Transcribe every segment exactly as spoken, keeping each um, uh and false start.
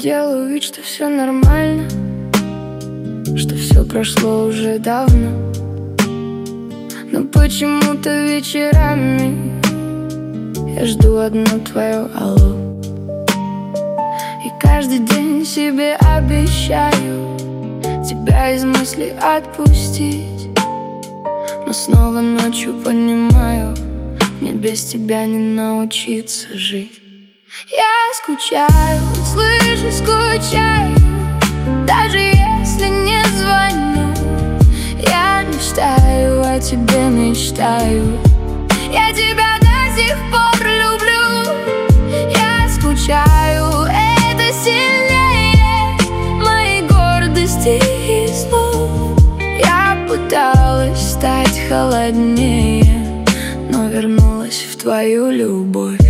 делаю вид, что все нормально, что все прошло уже давно. Но почему-то вечерами я жду одно твое алло. И каждый день себе обещаю тебя из мыслей отпустить. Но снова ночью понимаю, мне без тебя не научиться жить. Я скучаю, слышу, скучаю, даже если не звоню. Я мечтаю о тебе, мечтаю. Я тебя до сих пор люблю. Я скучаю, это сильнее моей гордости и слов. Я пыталась стать холоднее, но вернулась в твою любовь.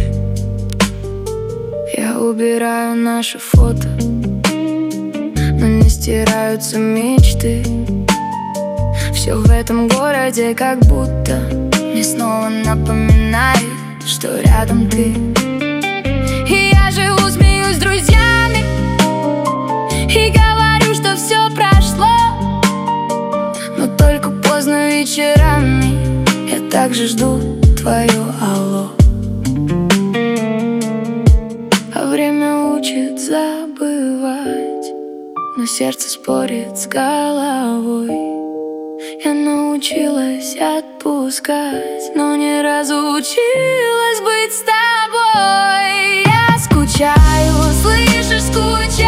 Я убираю наши фото, но не стираются мечты. Все в этом городе как будто мне снова напоминает, что рядом ты. И я живу, смеюсь с друзьями и говорю, что все прошло. Но только поздно вечерами я также жду твое алло. А время учит забывать, но сердце спорит с головой. Я научилась отпускать, но не разучилась быть с тобой. Я скучаю, слышишь, скучаю,